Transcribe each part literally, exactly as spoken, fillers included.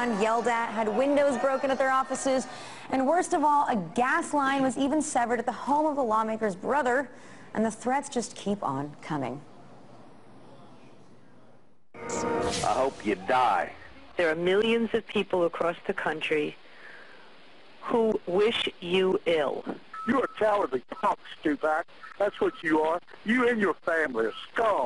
on, yelled at, had windows broken at their offices, and worst of all, a gas line was even severed at the home of the lawmaker's brother, and the threats just keep on coming. I hope you die. There are millions of people across the country who wish you ill. You're a cowardly punk, Stupak. That's what you are. You and your family are scum.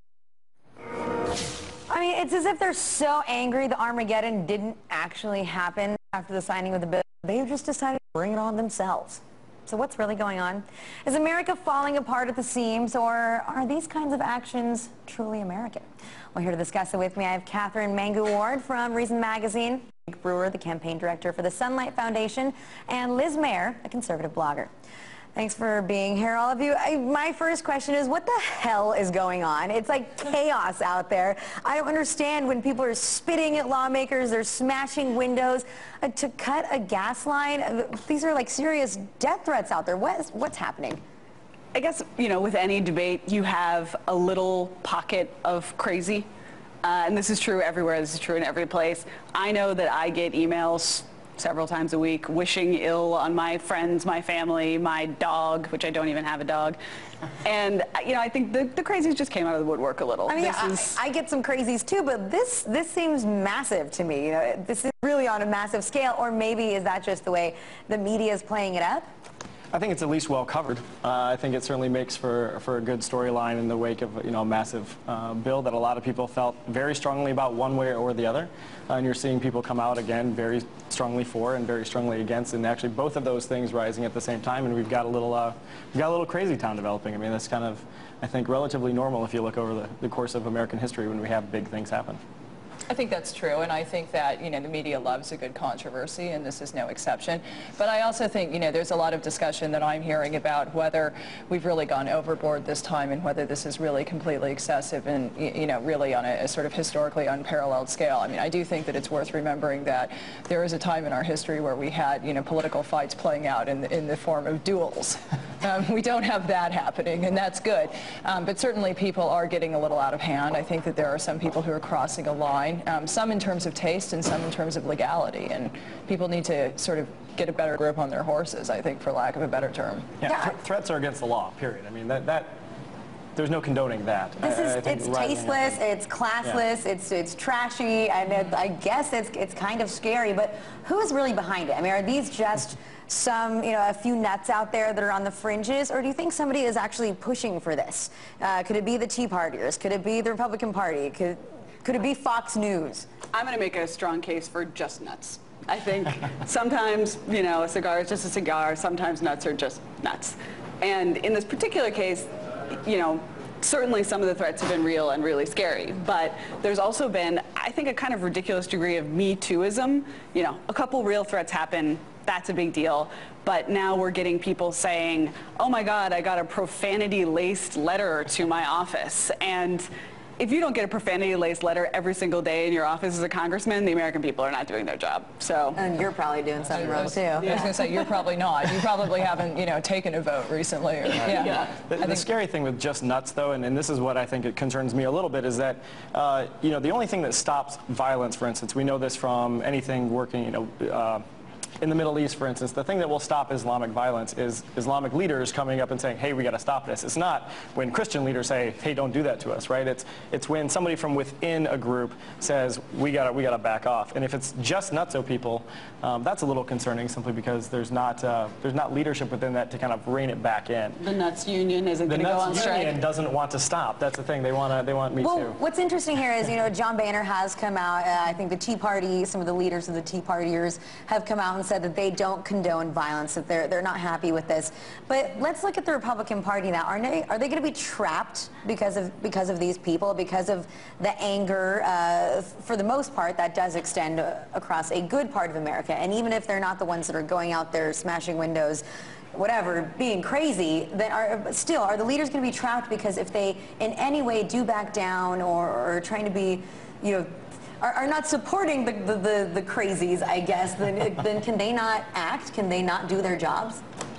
I mean, it's as if they're so angry the Armageddon didn't actually happen after the signing of the bill. They just decided to bring it on themselves. So what's really going on? Is America falling apart at the seams, or are these kinds of actions truly American? Well, here to discuss it with me, I have Catherine Mangu-Ward from Reason Magazine, Mike Brewer, the campaign director for the Sunlight Foundation, and Liz Mayer, a conservative blogger. Thanks for being here, all of you. I, my first question is, what the hell is going on? It's like chaos out there. I don't understand when people are spitting at lawmakers, they're smashing windows. Uh, to cut a gas line, uh, these are like serious death threats out there. What is, what's happening? I guess, you know, with any debate, you have a little pocket of crazy. Uh, and this is true everywhere. This is true in every place. I know that I get emails several times a week wishing ill on my friends, my family, my dog, which I don't even have a dog. And, you know, I think the, the crazies just came out of the woodwork a little. I mean, this I, is... I get some crazies too, but this, this seems massive to me. You know, this is really on a massive scale, or maybe is that just the way the media is playing it up? I think it's at least well covered. Uh, I think it certainly makes for, for a good storyline in the wake of, you know, a massive uh, bill that a lot of people felt very strongly about one way or the other. Uh, and you're seeing people come out again very strongly for and very strongly against, and actually both of those things rising at the same time. And we've got a little, uh, we've got a little crazy town developing. I mean, that's kind of, I think, relatively normal if you look over the, the course of American history when we have big things happen. I think that's true, and I think that, you know, the media loves a good controversy, and this is no exception. But I also think, you know, there's a lot of discussion that I'm hearing about whether we've really gone overboard this time and whether this is really completely excessive and, you know, really on a, a sort of historically unparalleled scale. I mean, I do think that it's worth remembering that there is a time in our history where we had, you know, political fights playing out in the, in the form of duels. Um, we don't have that happening, and that's good. Um, but certainly people are getting a little out of hand. I think that there are some people who are crossing a line. Um, some in terms of taste and some in terms of legality, and people need to sort of get a better grip on their horses, I think, for lack of a better term. Yeah, yeah. Th threats are against the law, period. I mean, that, that there's no condoning that. This is, I, I it's tasteless, it's classless, yeah. it's it's trashy, and it, I guess it's, it's kind of scary, but who's really behind it? I mean, are these just some, you know, a few nuts out there that are on the fringes, or do you think somebody is actually pushing for this? Uh, could it be the Tea Partiers? Could it be the Republican Party? Could Could it be Fox News? I'm going to make a strong case for just nuts. I think sometimes, you know, a cigar is just a cigar. Sometimes nuts are just nuts. And in this particular case, you know, certainly some of the threats have been real and really scary. But there's also been, I think, a kind of ridiculous degree of Me Too-ism. You know, a couple real threats happen. That's a big deal. But now we're getting people saying, oh, my God, I got a profanity-laced letter to my office. And if you don't get a profanity-laced letter every single day in your office as a congressman, the American people are not doing their job. So, and you're probably doing something wrong too. Yeah. I was going to say, you're probably not. You probably haven't, you know, taken a vote recently. Or, yeah. yeah. The, the scary thing with just nuts, though, and, and this is what I think it concerns me a little bit, is that, uh, you know, the only thing that stops violence, for instance, we know this from anything working, you know, uh, in the Middle East, for instance, the thing that will stop Islamic violence is Islamic leaders coming up and saying, hey, we got to stop this. It's not when Christian leaders say, hey, don't do that to us, right? It's it's when somebody from within a group says, we got to we got to back off. And if it's just nutso people, um, that's a little concerning, simply because there's not uh, there's not leadership within that to kind of rein it back in. The Nuts Union isn't going to go on strike. The Nuts Union doesn't want to stop. That's the thing. They want to they want Me well, Too. What's interesting here is, you know, John Boehner has come out. Uh, I think the Tea Party, some of the leaders of the Tea Partiers have come out and said that they don't condone violence, that they're they're not happy with this. But let's look at the Republican Party now. Are they are they going to be trapped because of because of these people, because of the anger? Uh, for the most part, that does extend uh, across a good part of America. And even if they're not the ones that are going out there smashing windows, whatever, being crazy, then are still are the leaders going to be trapped? Because if they in any way do back down or, or trying to be, you know, Are, are not supporting the, the, the, the crazies, I guess, then, then can they not act? Can they not do their jobs?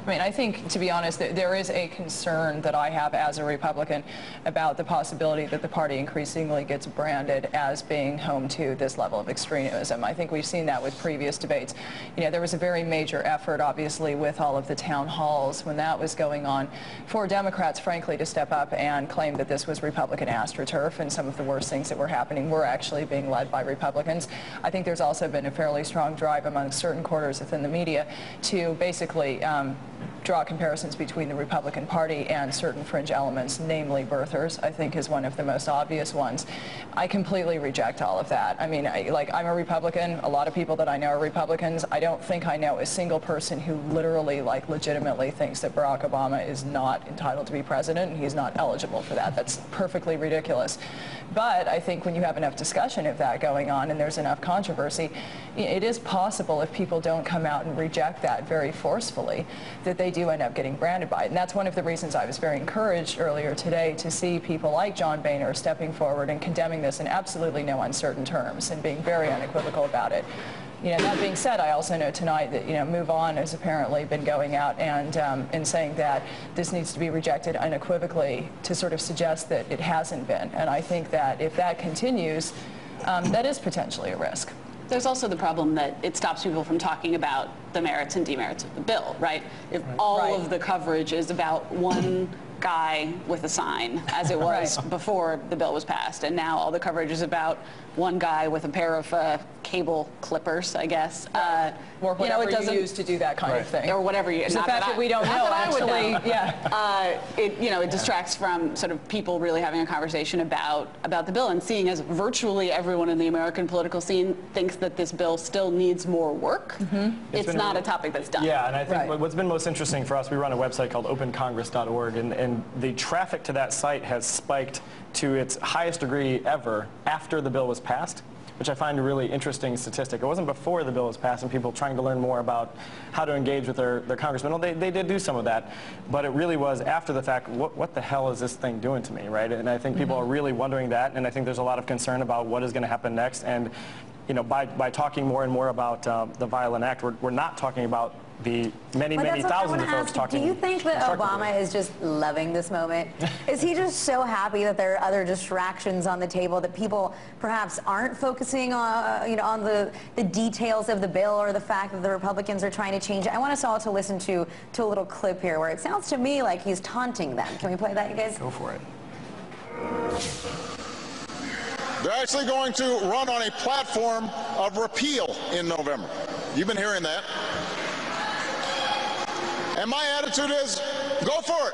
I mean, I think, to be honest, that there is a concern that I have as a Republican about the possibility that the party increasingly gets branded as being home to this level of extremism. I think we've seen that with previous debates. You know, there was a very major effort, obviously, with all of the town halls when that was going on, for Democrats, frankly, to step up and claim that this was Republican AstroTurf, and some of the worst things that were happening were actually being led by Republicans. I think there's also been a fairly strong drive among certain quarters within the media to basically um, draw comparisons between the Republican Party and certain fringe elements, namely birthers, I think is one of the most obvious ones. I completely reject all of that. I mean, I, like, I'm a Republican. A lot of people that I know are Republicans. I don't think I know a single person who literally, like, legitimately thinks that Barack Obama is not entitled to be president and he's not eligible for that. That's perfectly ridiculous. But I think when you have enough discussion of that going on and there's enough controversy, it is possible, if people don't come out and reject that very forcefully, that they do end up getting branded by it. And that's one of the reasons I was very encouraged earlier today to see people like John Boehner stepping forward and condemning this in absolutely no uncertain terms and being very unequivocal about it. You know, that being said, I also know tonight that, you know, Move On has apparently been going out and, um, and saying that this needs to be rejected unequivocally to sort of suggest that it hasn't been. And I think that if that continues, um, that is potentially a risk. There's also the problem that it stops people from talking about the merits and demerits of the bill, right? If right. all right. of the coverage is about one guy with a sign, as it was right. before the bill was passed, and now all the coverage is about one guy with a pair of uh, cable clippers, I guess. Uh, or whatever you, know, it doesn't, you use to do that kind right. of thing. Or whatever you... It's the fact that, that we don't know, actually. Know. Yeah. Uh, it, you know, it distracts from sort of people really having a conversation about, about the bill, and seeing as virtually everyone in the American political scene thinks that this bill still needs more work, mm-hmm. it's, it's not a topic that's done. Yeah, and I think right. what's been most interesting for us, we run a website called open congress dot org, and, and the traffic to that site has spiked to its highest degree ever after the bill was passed, which I find a really interesting statistic. It wasn't before the bill was passed and people trying to learn more about how to engage with their, their congressmen. Well, they, they did do some of that, but it really was after the fact, what, what the hell is this thing doing to me, right? And I think people mm-hmm. are really wondering that, and I think there's a lot of concern about what is going to happen next. And, you know, by, by talking more and more about uh, the violent act, we're, we're not talking about the many, but many thousands of folks talking. Do you think that Obama is just loving this moment? Is he just so happy that there are other distractions on the table, that people perhaps aren't focusing on, you know, on the, the details of the bill or the fact that the Republicans are trying to change it? I want us all to listen to, to a little clip here where it sounds to me like he's taunting them. Can we play that, you guys? Go for it. They're actually going to run on a platform of repeal in November. You've been hearing that. And my attitude is, go for it.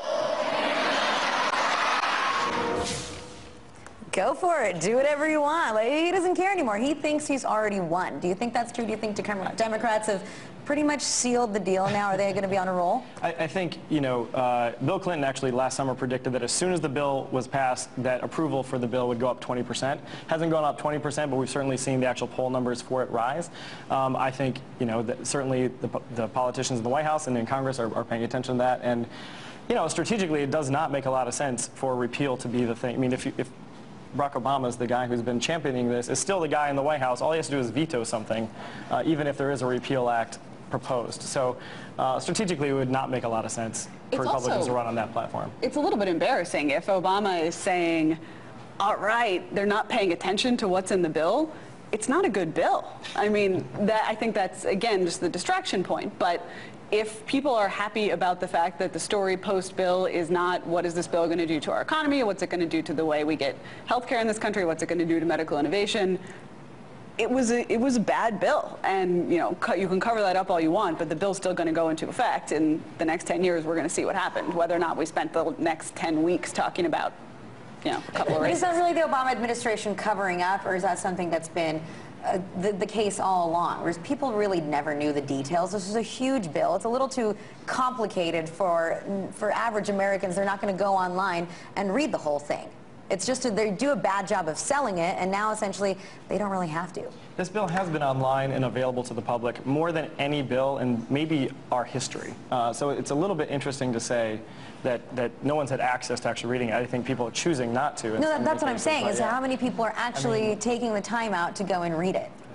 Go for it. Do whatever you want. Like, he doesn't care anymore. He thinks he's already won. Do you think that's true? Do you think Democrats have pretty much sealed the deal now? Are they going to be on a roll? I, I think, you know, uh, Bill Clinton actually last summer predicted that as soon as the bill was passed, that approval for the bill would go up twenty percent. Hasn't gone up twenty percent, but we've certainly seen the actual poll numbers for it rise. Um, I think, you know, that certainly the, the politicians in the White House and in Congress are, are paying attention to that. And, you know, strategically, it does not make a lot of sense for repeal to be the thing. I mean, if, you, if Barack Obama is the guy who's been championing this, is still the guy in the White House, all he has to do is veto something, uh, even if there is a repeal act proposed. So uh, strategically, it would not make a lot of sense for it's Republicans also, to run on that platform. It's a little bit embarrassing if Obama is saying, all right, they're not paying attention to what's in the bill. It's not a good bill. I mean, that, I think that's, again, just the distraction point. But if people are happy about the fact that the story post-bill is not what is this bill going to do to our economy, what's it going to do to the way we get health care in this country, what's it going to do to medical innovation, It was a it was a bad bill, and you know you can cover that up all you want, but the bill's still going to go into effect in the next ten years. We're going to see what happened, whether or not we spent the next ten weeks talking about, you know, a couple of races. Is that really the Obama administration covering up, or is that something that's been uh, the, the case all along? Whereas people really never knew the details. This is a huge bill. It's a little too complicated for for average Americans. They're not going to go online and read the whole thing. It's just a, they do a bad job of selling it, and now essentially they don't really have to. This bill has been online and available to the public more than any bill in maybe our history. Uh, so it's a little bit interesting to say that, that no one's had access to actually reading it. I think people are choosing not to. No, that, that's what I'm saying, is yeah. how many people are actually I mean, taking the time out to go and read it.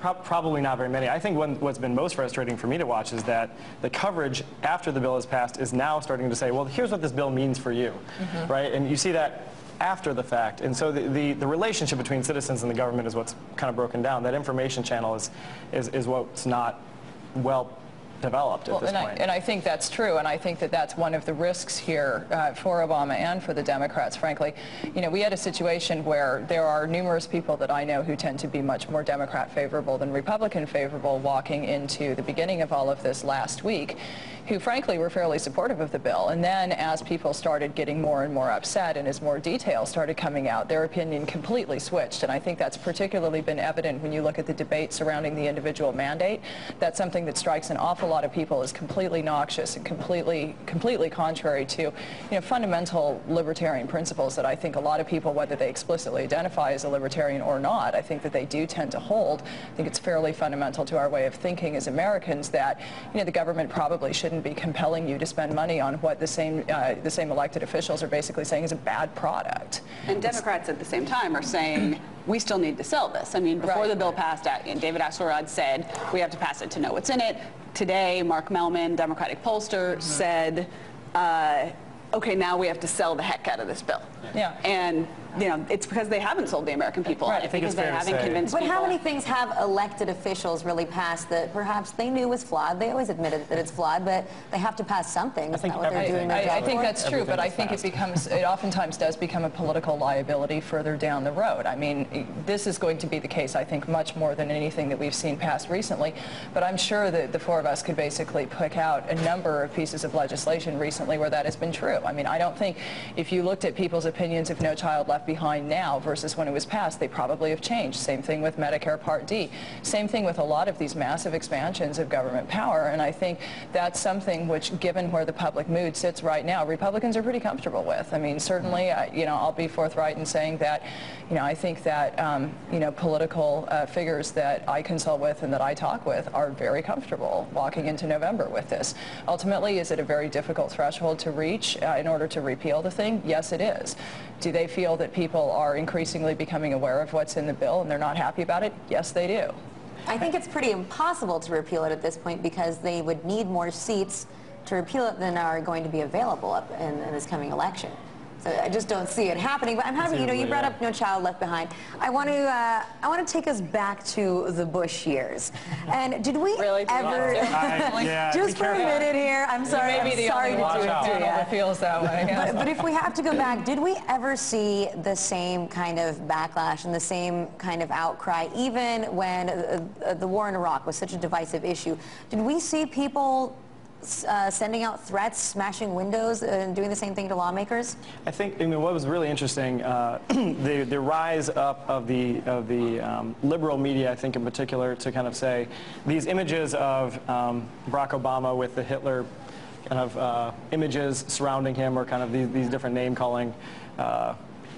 pro probably not very many. I think one, what's been most frustrating for me to watch is that the coverage after the bill is passed is now starting to say, well, here's what this bill means for you, mm-hmm. right? And you see that after the fact. And so the, the, the relationship between citizens and the government is what's kind of broken down. That information channel is, is, is what's not well developed at well, this and point. I, and I think that's true, and I think that that's one of the risks here uh, for Obama and for the Democrats, frankly. You know, we had a situation where there are numerous people that I know who tend to be much more Democrat favorable than Republican favorable walking into the beginning of all of this last week, who frankly were fairly supportive of the bill. And then as people started getting more and more upset and as more details started coming out, their opinion completely switched. And I think that's particularly been evident when you look at the debate surrounding the individual mandate. That's something that strikes an awful lot of people as completely noxious and completely, completely contrary to, you know, fundamental libertarian principles that I think a lot of people, whether they explicitly identify as a libertarian or not, I think that they do tend to hold. I think it's fairly fundamental to our way of thinking as Americans that, you know, the government probably shouldn't be compelling you to spend money on what the same uh, the same elected officials are basically saying is a bad product. And Democrats at the same time are saying we still need to sell this. I mean, before right. the bill passed, David Axelrod said we have to pass it to know what's in it. Today, Mark Mellman, Democratic pollster, mm-hmm. said, uh, okay, now we have to sell the heck out of this bill. Yeah. And you know, it's because they haven't sold the American people right. on it, because they haven't convinced but people. But how many things have elected officials really passed that perhaps they knew was flawed? They always admitted that it's flawed, but they have to pass something. Is that what they're doing their I, job I think for? that's true, but I think it becomes, it oftentimes does become a political liability further down the road. I mean, this is going to be the case, I think, much more than anything that we've seen passed recently. But I'm sure that the four of us could basically pick out a number of pieces of legislation recently where that has been true. I mean, I don't think if you looked at people's opinions of No Child Left Behind now versus when it was passed, they probably have changed. Same thing with Medicare Part D. Same thing with a lot of these massive expansions of government power. And I think that's something which, given where the public mood sits right now, Republicans are pretty comfortable with. I mean, certainly, uh, you know, I'll be forthright in saying that, you know, I think that, um, you know, political uh, figures that I consult with and that I talk with are very comfortable walking into November with this. Ultimately, is it a very difficult threshold to reach uh, in order to repeal the thing? Yes, it is. Do they feel that people are increasingly becoming aware of what's in the bill and they're not happy about it? Yes, they do. I think it's pretty impossible to repeal it at this point because they would need more seats to repeal it than are going to be available up in, in this coming election. So I just don't see it happening. But I'm happy, you know, you brought up No Child Left Behind. I want to, uh, I want to take us back to the Bush years. And did we really ever, I, yeah, just for a minute here, I'm sorry, you may be I'm sorry to do it to you. That feels that way. Yeah. But, but if we have to go back, did we ever see the same kind of backlash and the same kind of outcry, even when uh, the war in Iraq was such a divisive issue? Did we see people Uh, sending out threats, smashing windows, and doing the same thing to lawmakers? I think, I mean, what was really interesting, uh, the, the rise up of the, of the um, liberal media, I think in particular, to kind of say these images of um, Barack Obama with the Hitler kind of uh, images surrounding him, or kind of these, these different name-calling uh,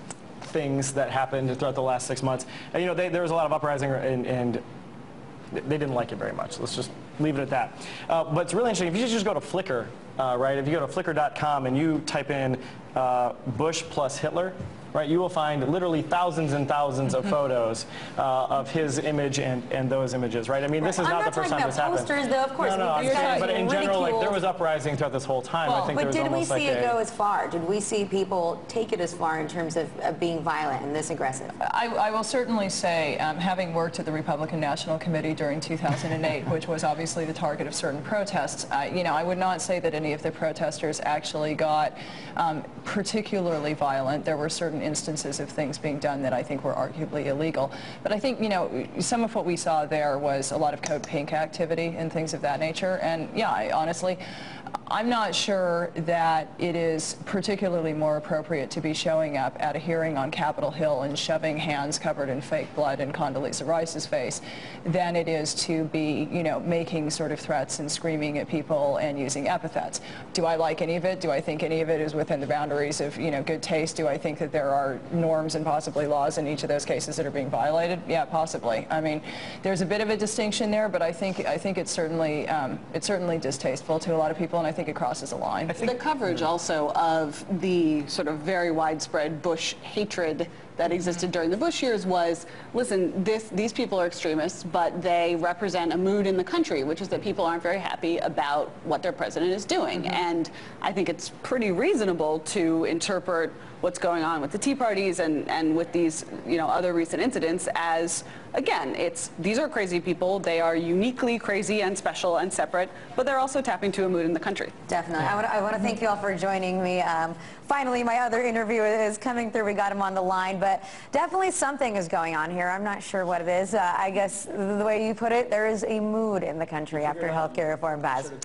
things that happened throughout the last six months. And, you know, they, there was a lot of uprising, and, and they didn't like it very much. Let's just leave it at that. Uh, but it's really interesting. If you just go to Flickr, uh, right? If you go to Flickr dot com and you type in uh, Bush plus Hitler, right, you will find literally thousands and thousands of photos uh, of his image and, and those images, right? I mean, this is I'm not, not the first time this happened. posters, though, of course. No, no, I'm You're saying, but in general, like, there was ridiculed. uprising throughout this whole time. Well, I think But there was did we almost see like it a, go as far? Did we see people take it as far in terms of, of being violent and this aggressive? I, I will certainly say, um, having worked at the Republican National Committee during two thousand eight, which was obviously the target of certain protests, uh, you know, I would not say that any of the protesters actually got um, particularly violent. There were certain instances of things being done that I think were arguably illegal. But I think, you know, some of what we saw there was a lot of code pink activity and things of that nature. And yeah, I, honestly, I'm not sure that it is particularly more appropriate to be showing up at a hearing on Capitol Hill and shoving hands covered in fake blood in Condoleezza Rice's face than it is to be, you know, making sort of threats and screaming at people and using epithets. Do I like any of it? Do I think any of it is within the boundaries of, you know, good taste? Do I think that there are norms and possibly laws in each of those cases that are being violated? Yeah, possibly. I mean, there's a bit of a distinction there, but I think I think it's certainly um, it's certainly distasteful to a lot of people, and I think it crosses a line. The coverage also of the sort of very widespread Bush hatred that existed during the Bush years was, listen, this, these people are extremists, but they represent a mood in the country, which is that people aren't very happy about what their president is doing. Mm-hmm. And I think it's pretty reasonable to interpret what's going on with the Tea Parties and, and with these, you know, other recent incidents as, again, it's, these are crazy people. They are uniquely crazy and special and separate, but they're also tapping to a mood in the country. Definitely. I want to, I want to thank you all for joining me. Um, finally, my other interview is coming through. We got him on the line, but definitely something is going on here. I'm not sure what it is. Uh, I guess the way you put it, there is a mood in the country after health care reform passed.